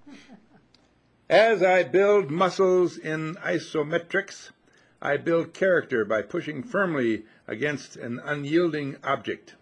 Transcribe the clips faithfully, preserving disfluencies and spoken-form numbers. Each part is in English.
As I build muscles in isometrics, I build character by pushing firmly against an unyielding object.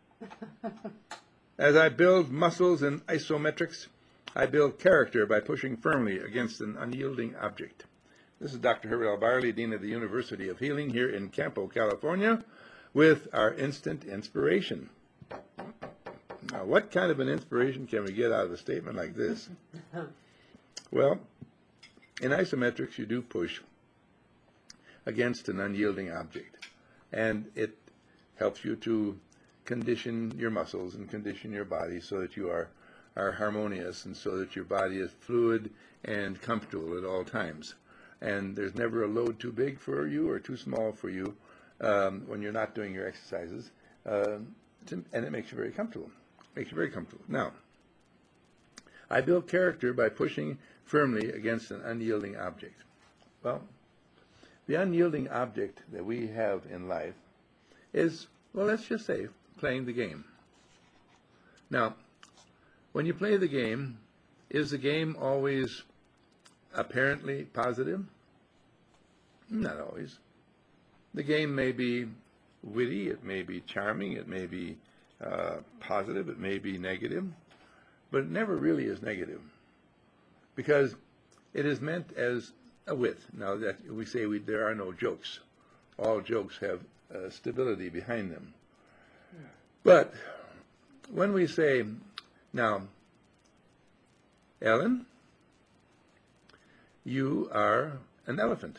As I build muscles in isometrics, I build character by pushing firmly against an unyielding object. This is Doctor Herbert L. Barley, Dean of the University of Healing here in Campo, California, with our instant inspiration. Now, what kind of an inspiration can we get out of a statement like this? Well, in isometrics, you do push against an unyielding object, and it helps you to condition your muscles and condition your body so that you are, are harmonious and so that your body is fluid and comfortable at all times. And there's never a load too big for you or too small for you um, when you're not doing your exercises, uh, to, and it makes you very comfortable. Makes you very comfortable. Now, I build character by pushing firmly against an unyielding object. Well, the unyielding object that we have in life is, well, let's just say, playing the game. Now, when you play the game, is the game always apparently positive? Not always. The game may be witty, it may be charming, it may be uh, positive, it may be negative, but it never really is negative, because it is meant as a wit. Now that we say we, there are no jokes. All jokes have uh, stability behind them. But when we say, now, Ellen, you are an elephant.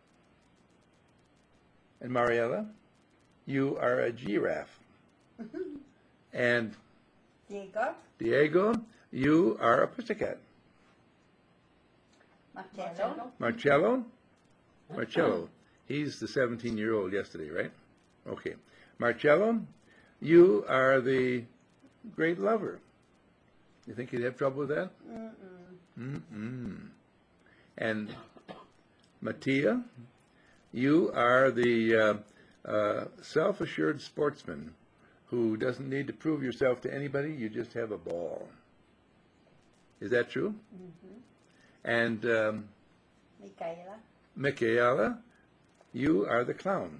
And Mariella, you are a giraffe. And Diego, Diego, you are a pussycat. Marcello, Marcello, Marcello, he's the seventeen-year-old yesterday, right? Okay. Marcello, you are the great lover. You think you'd have trouble with that? Mm-mm. Mm-mm. And Mattia, you are the uh, uh, self-assured sportsman who doesn't need to prove yourself to anybody. You just have a ball. Is that true? Mm-hmm. And um, Micaela, Michaela, you are the clown.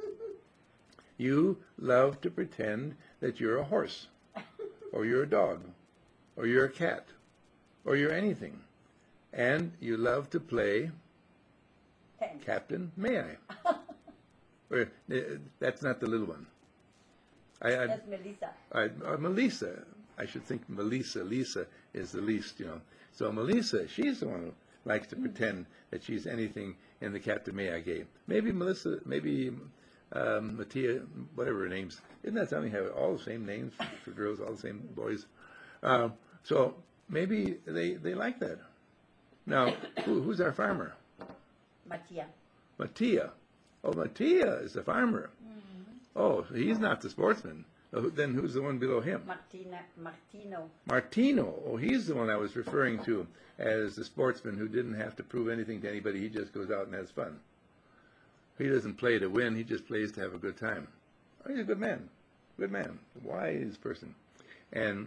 You love to pretend that you're a horse, or you're a dog, or you're a cat, or you're anything. And you love to play Ten. Captain May I? Or, uh, that's not the little one. I, I, That's Melissa. I, uh, Melissa, I should think Melissa, Lisa is the least, you know. So Melissa, she's the one who likes to pretend that she's anything in the Captain May I game. Maybe Melissa, maybe um, Mattia, whatever her names. Isn't that something? Have all the same names for, for girls, all the same boys. Uh, so maybe they, they like that. Now, who, who's our farmer? Mattia. Mattia. Oh, Mattia is the farmer. Mm-hmm. Oh, he's not the sportsman. Oh, then who's the one below him? Martina, Martino. Martino. Oh, he's the one I was referring to as the sportsman who didn't have to prove anything to anybody. He just goes out and has fun. He doesn't play to win. He just plays to have a good time. Oh, he's a good man. Good man. A wise person. And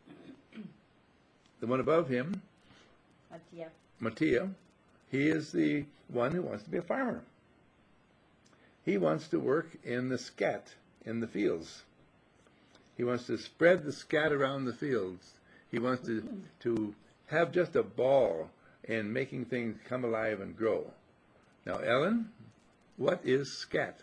the one above him, Mattia. Mattia, he is the one who wants to be a farmer. He wants to work in the scat, in the fields. He wants to spread the scat around the fields. He wants to, to have just a ball in making things come alive and grow. Now, Ellen, what is scat?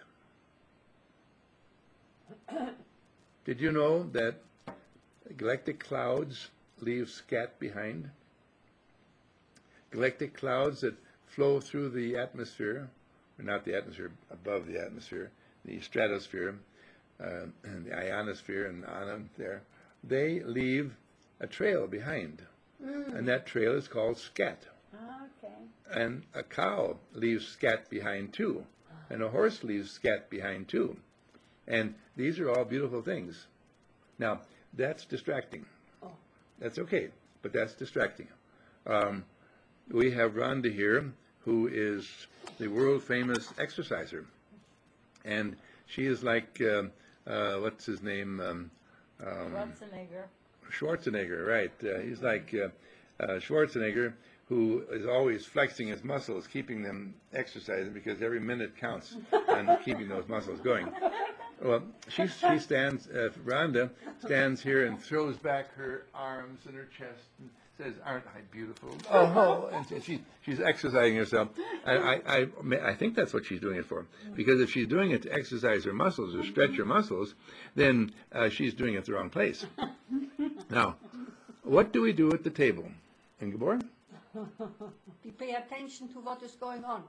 Did you know that galactic clouds leave scat behind? Galactic clouds that flow through the atmosphere, or not the atmosphere, above the atmosphere, the stratosphere, uh, and the ionosphere and on there, they leave a trail behind. Mm. And that trail is called scat. Okay. And a cow leaves scat behind too. And a horse leaves scat behind too. And these are all beautiful things. Now, that's distracting. Oh. That's okay, but that's distracting. Um, we have Rhonda here, who is the world-famous exerciser. And she is like, uh, uh, what's his name? Um, um, Schwarzenegger. Schwarzenegger, right. Uh, he's like uh, uh, Schwarzenegger, who is always flexing his muscles, keeping them exercising, because every minute counts on keeping those muscles going. Well, she, she stands, uh, Rhonda stands here and throws back her arms and her chest and says, "Aren't I beautiful?" Oh, and so she, she's exercising herself. I, I, I, I think that's what she's doing it for. Because if she's doing it to exercise her muscles or stretch her muscles, then uh, she's doing it at the wrong place. Now, what do we do at the table? Ingeborg? We pay attention to what is going on.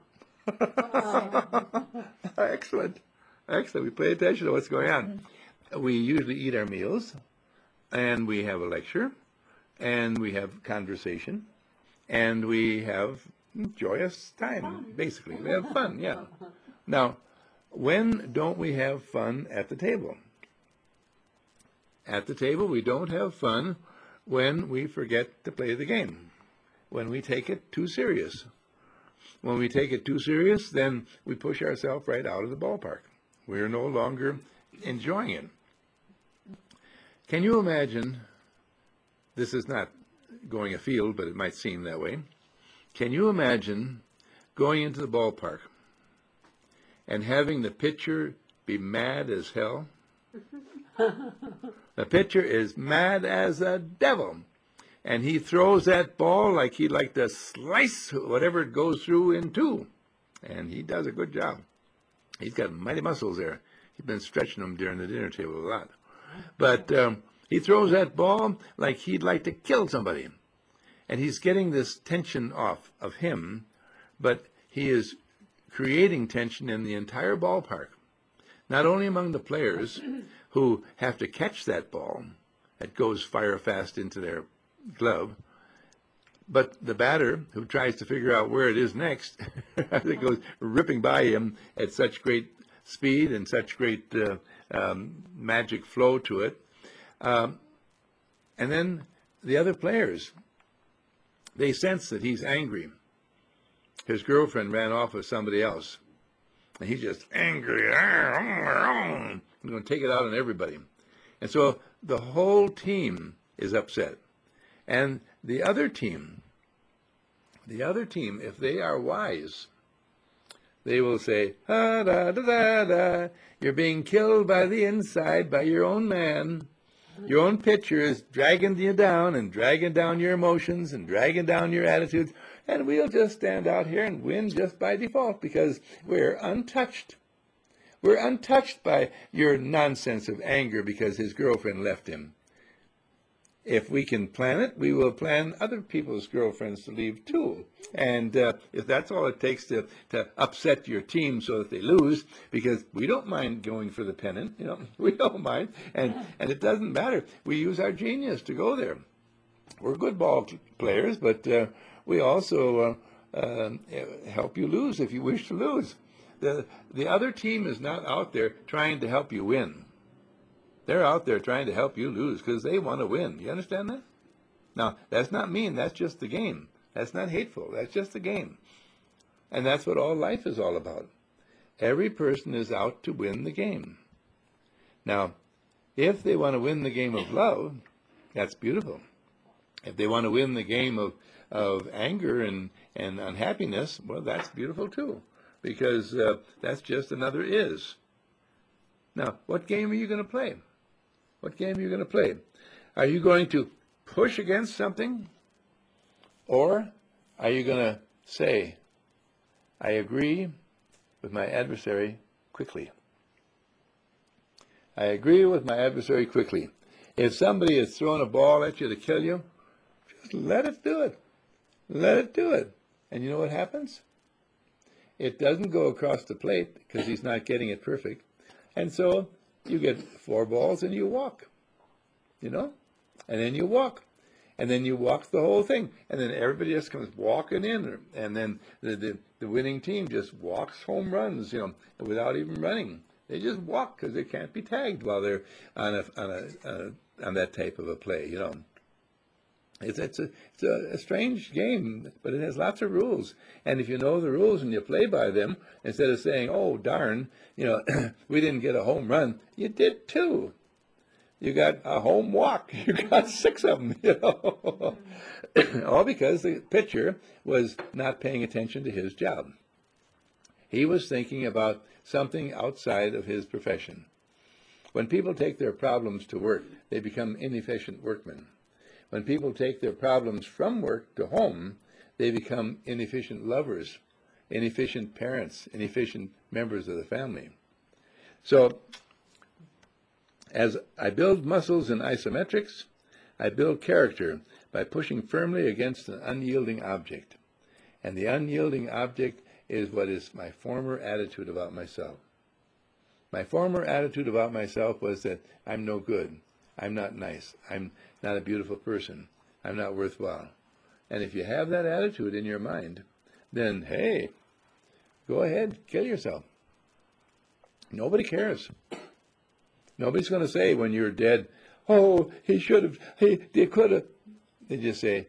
Excellent. Excellent. We pay attention to what's going on. We usually eat our meals, and we have a lecture, and we have conversation, and we have joyous time, basically. We have fun, yeah. Now, when don't we have fun at the table? At the table, we don't have fun when we forget to play the game, when we take it too serious. When we take it too serious, then we push ourselves right out of the ballpark. We're no longer enjoying it. Can you imagine, this is not going afield, but it might seem that way. Can you imagine going into the ballpark and having the pitcher be mad as hell? The pitcher is mad as a devil, and he throws that ball like he'd like to slice whatever it goes through in two, and he does a good job. He's got mighty muscles there. He's been stretching them during the dinner table a lot. But um, he throws that ball like he'd like to kill somebody. And he's getting this tension off of him, but he is creating tension in the entire ballpark. Not only among the players who have to catch that ball that goes fire fast into their glove, but the batter who tries to figure out where it is next, as it goes ripping by him at such great speed and such great uh, um, magic flow to it. Um, and then the other players, they sense that he's angry. His girlfriend ran off with somebody else, and he's just angry. He's going to take it out on everybody. And so the whole team is upset. And the other team, the other team, if they are wise, they will say, ah, da, da, da, da, you're being killed by the inside by your own man. Your own pitcher is dragging you down and dragging down your emotions and dragging down your attitudes. And we'll just stand out here and win just by default because we're untouched. We're untouched by your nonsense of anger because his girlfriend left him. If we can plan it, we will plan other people's girlfriends to leave too. And uh, if that's all it takes to, to upset your team so that they lose, because we don't mind going for the pennant, you know, we don't mind. And, and it doesn't matter. We use our genius to go there. We're good ball players, but uh, we also uh, uh, help you lose if you wish to lose. The, the other team is not out there trying to help you win. They're out there trying to help you lose because they want to win. You understand that? Now, that's not mean. That's just the game. That's not hateful. That's just the game. And that's what all life is all about. Every person is out to win the game. Now, if they want to win the game of love, that's beautiful. If they want to win the game of, of anger and, and unhappiness, well, that's beautiful too. Because uh, that's just another is. Now, what game are you going to play? What game are you going to play? Are you going to push against something? Or are you going to say, I agree with my adversary quickly? I agree with my adversary quickly. If somebody is throwing a ball at you to kill you, just let it do it. Let it do it. And you know what happens? It doesn't go across the plate because he's not getting it perfect. And so you get four balls and you walk, you know, and then you walk, and then you walk the whole thing, and then everybody just comes walking in, and then the, the, the winning team just walks home runs, you know, without even running. They just walk because they can't be tagged while they're on a, on a, uh, on that type of a play, you know. It's, it's, a, it's a, a strange game, but it has lots of rules. And if you know the rules and you play by them, instead of saying, oh, darn, you know, we didn't get a home run, you did too. you got a home walk. You got six of them, you know. All because the pitcher was not paying attention to his job. He was thinking about something outside of his profession. When people take their problems to work, they become inefficient workmen. When people take their problems from work to home, they become inefficient lovers, inefficient parents, inefficient members of the family. So, as I build muscles in isometrics, I build character by pushing firmly against an unyielding object. And the unyielding object is what is my former attitude about myself. My former attitude about myself was that I'm no good, I'm not nice, I'm not a beautiful person, I'm not worthwhile. And if you have that attitude in your mind, then hey, go ahead, kill yourself. Nobody cares. Nobody's going to say when you're dead, oh, he should have, he, they could have. They just say,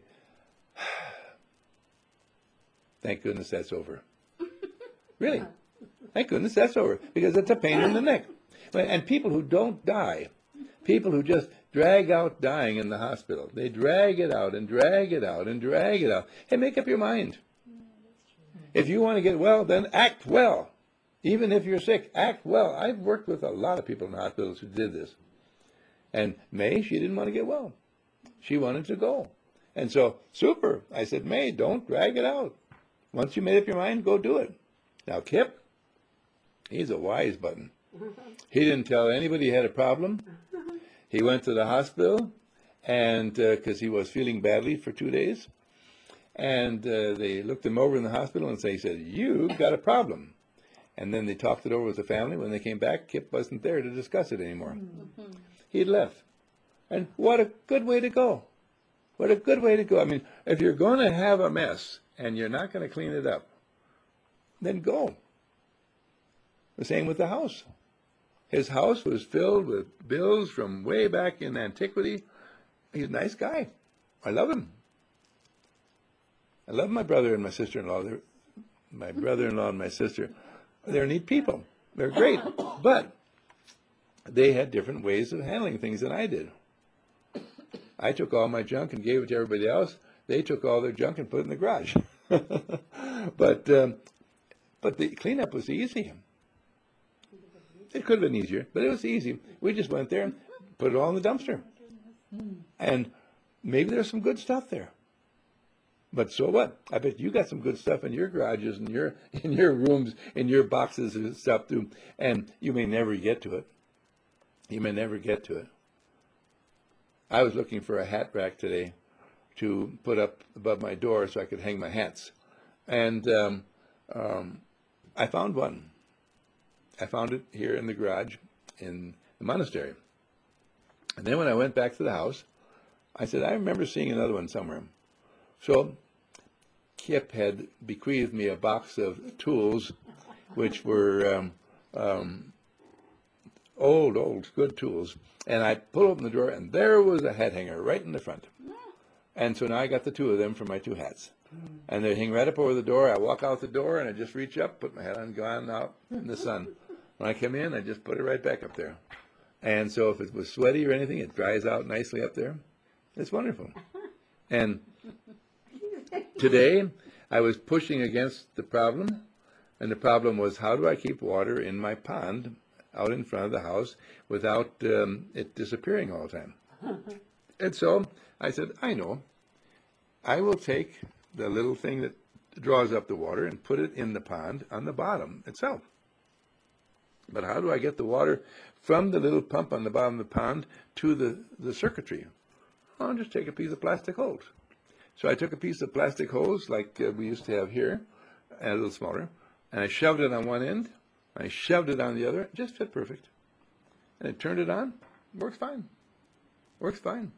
thank goodness that's over. Really? Thank goodness that's over, because it's a pain in the neck. And people who don't die, people who just drag out dying in the hospital, they drag it out and drag it out and drag it out. Hey, make up your mind. If you want to get well, then act well. Even if you're sick, act well. I've worked with a lot of people in hospitals who did this. And May, she didn't want to get well. She wanted to go. And so, super. I said, May, don't drag it out. Once you made up your mind, go do it. Now, Kip, he's a wise button. He didn't tell anybody he had a problem. He went to the hospital, and because uh, he was feeling badly for two days. And uh, they looked him over in the hospital and they said, you've got a problem. And then they talked it over with the family. When they came back, Kip wasn't there to discuss it anymore. Mm-hmm. He'd left. And what a good way to go. What a good way to go. I mean, if you're going to have a mess and you're not going to clean it up, then go. The same with the house. His house was filled with bills from way back in antiquity. He's a nice guy. I love him. I love my brother and my sister-in-law. They're, my brother-in-law and my sister. They're neat people. They're great. But they had different ways of handling things than I did. I took all my junk and gave it to everybody else. They took all their junk and put it in the garage. but um, but the cleanup was easy. It could have been easier, but it was easy. We just went there and put it all in the dumpster. And maybe there's some good stuff there. But so what? I bet you got some good stuff in your garages and your in your rooms, in your boxes and stuff too. And you may never get to it. You may never get to it. I was looking for a hat rack today to put up above my door so I could hang my hats. And um, um, I found one. I found it here in the garage in the monastery. And then when I went back to the house, I said, I remember seeing another one somewhere. So Kip had bequeathed me a box of tools, which were um, um, old, old, good tools. And I pulled open the drawer, and there was a hat hanger right in the front. And so now I got the two of them for my two hats. And they hang right up over the door. I walk out the door, and I just reach up, put my hat on, go on out in the sun. When I come in, I just put it right back up there. And so if it was sweaty or anything, it dries out nicely up there. It's wonderful. And today, I was pushing against the problem, and the problem was, how do I keep water in my pond out in front of the house without um, it disappearing all the time? And so I said, I know. I will take the little thing that draws up the water and put it in the pond on the bottom itself. But how do I get the water from the little pump on the bottom of the pond to the, the circuitry? I'll just take a piece of plastic hose. So I took a piece of plastic hose like uh, we used to have here, and a little smaller, and I shoved it on one end, I shoved it on the other, it just fit perfect. And I turned it on, works fine. Works fine.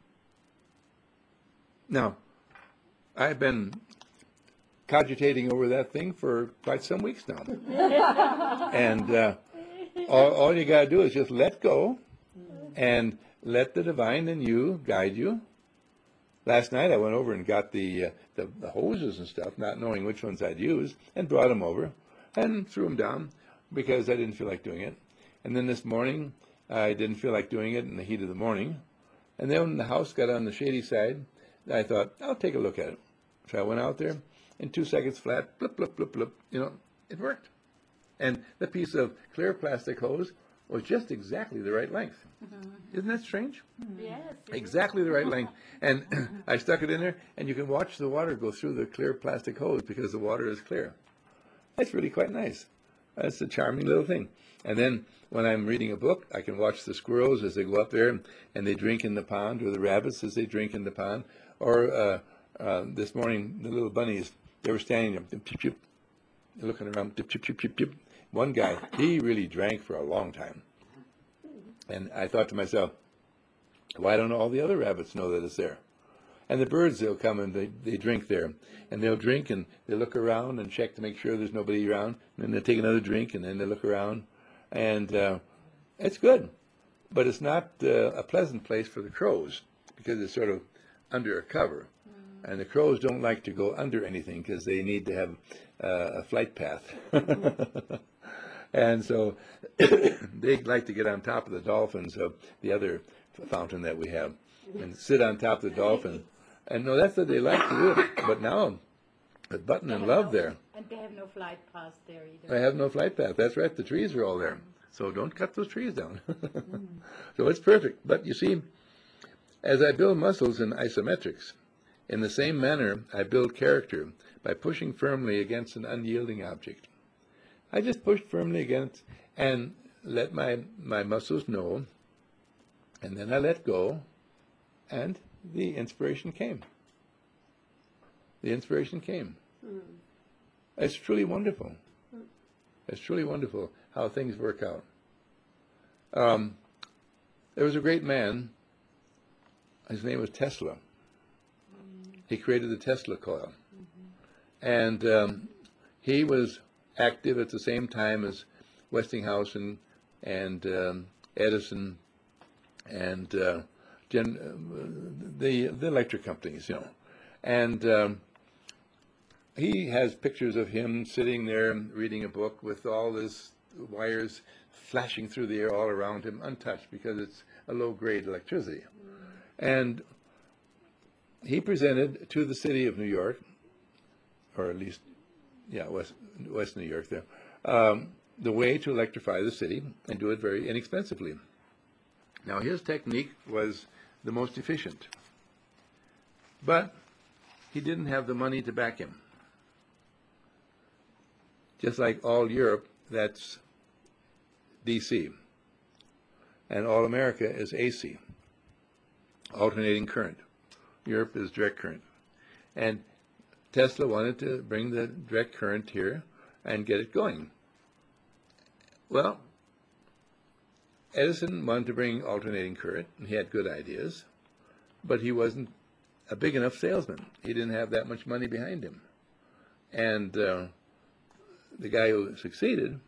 Now, I've been cogitating over that thing for quite some weeks now. and uh, all, all you got to do is just let go and let the divine in you guide you. Last night I went over and got the, uh, the the hoses and stuff, not knowing which ones I'd use, and brought them over and threw them down because I didn't feel like doing it. And then this morning I didn't feel like doing it in the heat of the morning. And then when the house got on the shady side, I thought, I'll take a look at it. So I went out there, in two seconds flat, blip, blip, blip, blip, you know, it worked. And the piece of clear plastic hose was just exactly the right length. Isn't that strange? Yes. Exactly the right length. And I stuck it in there, and you can watch the water go through the clear plastic hose because the water is clear. That's really quite nice. That's a charming little thing. And then when I'm reading a book, I can watch the squirrels as they go up there and they drink in the pond, or the rabbits as they drink in the pond. Or uh, uh, this morning, the little bunnies, they were standing there, dip, dip, dip, looking around, dip, dip, dip, dip, dip. One guy, he really drank for a long time. And I thought to myself, why don't all the other rabbits know that it's there? And the birds, they'll come and they, they drink there. And they'll drink and they look around and check to make sure there's nobody around. And then they take another drink and then they look around. And uh, it's good. But it's not uh, a pleasant place for the crows because it's sort of under a cover. Mm. And the crows don't like to go under anything because they need to have uh, a flight path. And so they like to get on top of the dolphins of the other fountain that we have and sit on top of the dolphin. And no, that's what they like to do. But now, with Button and Love there. And they have no flight path there either. I have no flight path. That's right. The trees are all there. So don't cut those trees down. So it's perfect. But you see, as I build muscles in isometrics, in the same manner, I build character by pushing firmly against an unyielding object. I just pushed firmly against and let my, my muscles know, and then I let go, and the inspiration came. The inspiration came. Mm. It's truly wonderful. Mm. It's truly wonderful how things work out. Um, there was a great man. His name was Tesla. Mm. He created the Tesla coil. Mm-hmm. And um, he was active at the same time as Westinghouse and, and um, Edison and uh, Gen, uh, the, the electric companies, you know. And um, he has pictures of him sitting there reading a book with all his wires flashing through the air all around him, untouched because it's a low-grade electricity. Mm. And he presented to the city of New York, or at least, yeah, West, West New York there, um, the way to electrify the city and do it very inexpensively. Now, his technique was the most efficient, but he didn't have the money to back him. Just like all Europe, that's D C, and all America is A C, alternating current. Europe is direct current. And Tesla wanted to bring the direct current here and get it going. Well, Edison wanted to bring alternating current, and he had good ideas, but he wasn't a big enough salesman. He didn't have that much money behind him. And uh, the guy who succeeded,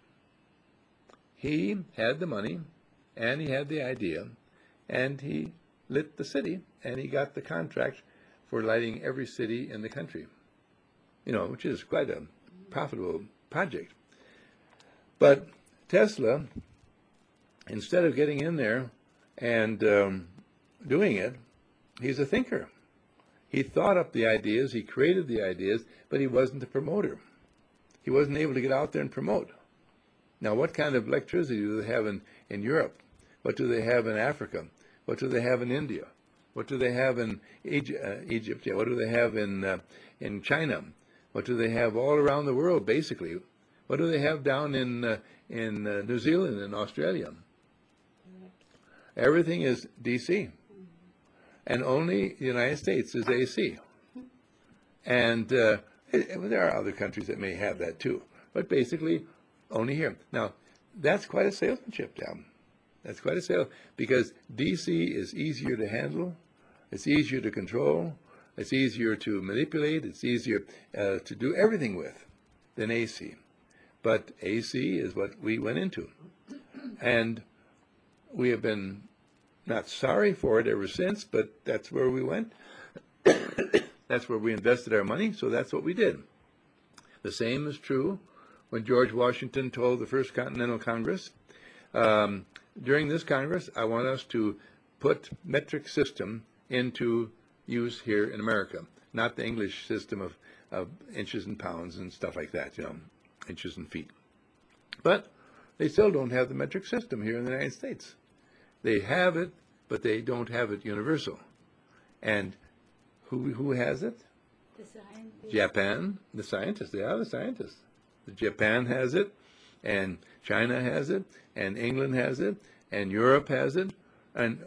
he had the money, and he had the idea, and he lit the city, and he got the contract for lighting every city in the country, you know, which is quite a profitable project. But Tesla, instead of getting in there and um, doing it, he's a thinker. He thought up the ideas, he created the ideas, but he wasn't a promoter. He wasn't able to get out there and promote. Now, what kind of electricity do they have in, in Europe? What do they have in Africa? What do they have in India? What do they have in Egypt? Uh, Egypt? Yeah. What do they have in uh, in China? What do they have all around the world, basically? What do they have down in uh, in uh, New Zealand and Australia? Everything is D C, and only the United States is A C. And uh, it, there are other countries that may have that too, but basically only here. Now, that's quite a salesmanship job. That's quite a sale, because D C is easier to handle, it's easier to control, it's easier to manipulate, it's easier uh, to do everything with than A C. But A C is what we went into. And we have been not sorry for it ever since, but that's where we went. That's where we invested our money, so that's what we did. The same is true when George Washington told the First Continental Congress, um, during this Congress, I want us to put metric system into use here in America, not the English system of, of inches and pounds and stuff like that, you know, inches and feet. But they still don't have the metric system here in the United States. They have it, but they don't have it universal. And who who has it? The scientists. Japan, the scientists. They are the scientists. Japan has it, and China has it, and England has it, and Europe has it. And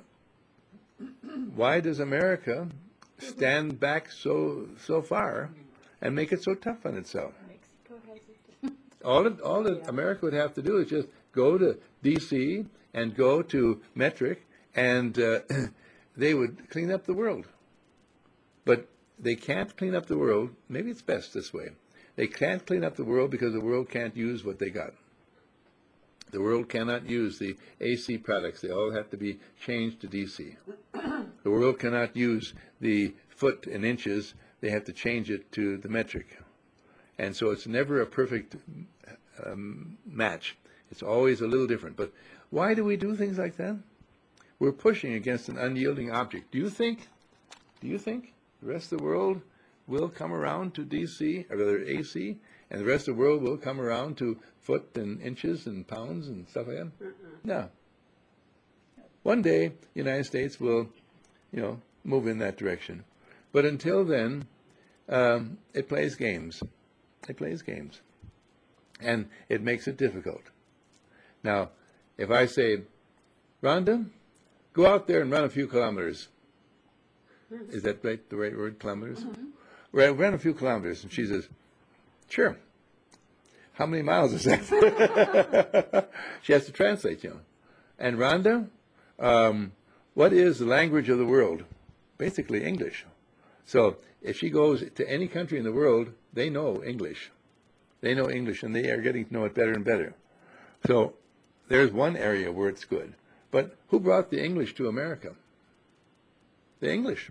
why does America stand back so so far and make it so tough on itself? Mexico has it. All that, all that America would have to do is just go to D C and go to metric, and uh, they would clean up the world. But they can't clean up the world. Maybe it's best this way. They can't clean up the world because the world can't use what they got. The world cannot use the A C products. They all have to be changed to D C. The world cannot use the foot and inches. They have to change it to the metric. And so it's never a perfect um, match. It's always a little different. But why do we do things like that? We're pushing against an unyielding object. Do you think, do you think the rest of the world will come around to D C, or rather A C, and the rest of the world will come around to foot and inches and pounds and stuff like that? Mm-mm. No. One day, the United States will, you know, move in that direction. But until then, um, it plays games. It plays games. And it makes it difficult. Now, if I say, Rhonda, go out there and run a few kilometers. Is that right, the right word, kilometers? Mm-hmm. Run, run a few kilometers. And she says, sure. How many miles is that? She has to translate, you know. And Rhonda, um, what is the language of the world? Basically English. So if she goes to any country in the world, they know English. They know English, and they are getting to know it better and better. So there's one area where it's good. But who brought the English to America? The English.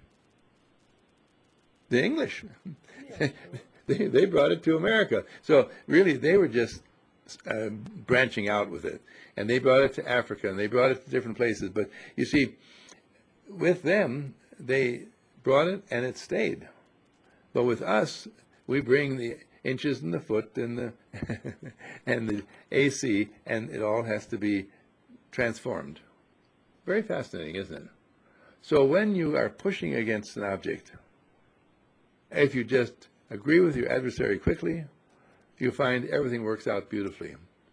The English. they, they brought it to America. So really, they were just uh, branching out with it. And they brought it to Africa, and they brought it to different places. But you see, with them, they brought it, and it stayed. But with us, we bring the inches and the foot and the and the A C, and it all has to be transformed. Very fascinating, isn't it? So when you are pushing against an object, if you just agree with your adversary quickly, you find everything works out beautifully.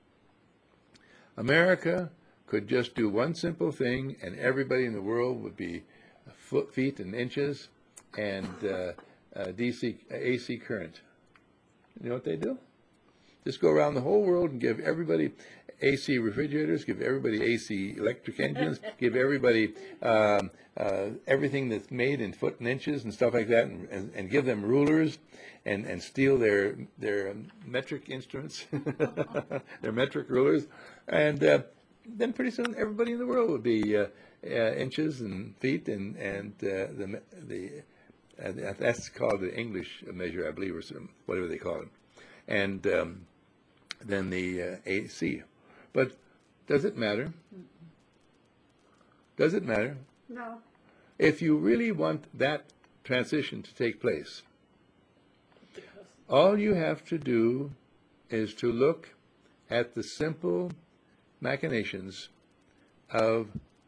America could just do one simple thing, and everybody in the world would be foot, feet, and inches, and uh, uh, D C, A C current. You know what they do? Just go around the whole world and give everybody A C refrigerators, give everybody A C electric engines, give everybody um, uh, everything that's made in foot and inches and stuff like that, and, and, and give them rulers, and, and steal their their metric instruments, their metric rulers, and uh, then pretty soon everybody in the world would be uh, uh, inches and feet, and and uh, the the uh, that's called the English measure, I believe, or some, whatever they call it, and um, then the uh, A C. But does it matter? Does it matter? No. If you really want that transition to take place, all you have to do is to look at the simple machinations of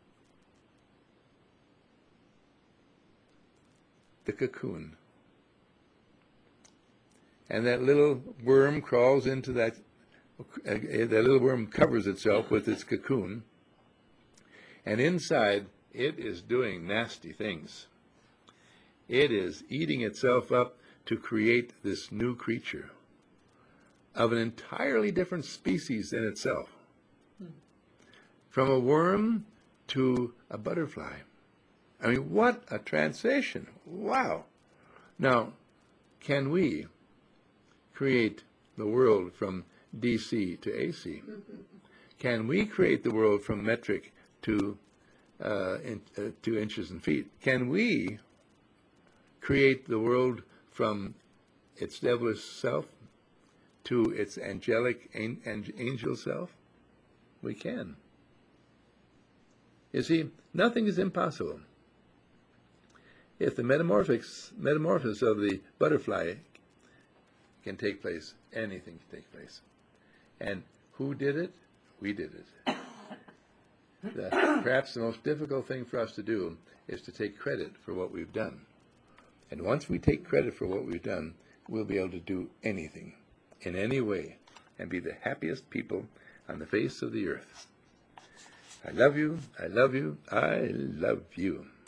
the cocoon. And that little worm crawls into that, uh, that little worm covers itself with its cocoon, and inside it is doing nasty things. It is eating itself up to create this new creature of an entirely different species than itself. From a worm to a butterfly. I mean, what a transition. Wow. Now, can we create the world from D C to A C? Can we create the world from metric to uh, in, uh, to inches and feet? Can we create the world from its devilish self to its angelic an, an, angel self? We can. You see, nothing is impossible. If the metamorphics, metamorphosis of the butterfly can take place, anything can take place. And who did it? We did it. The, perhaps the most difficult thing for us to do is to take credit for what we've done. And once we take credit for what we've done, we'll be able to do anything, in any way, and be the happiest people on the face of the earth. I love you, I love you, I love you.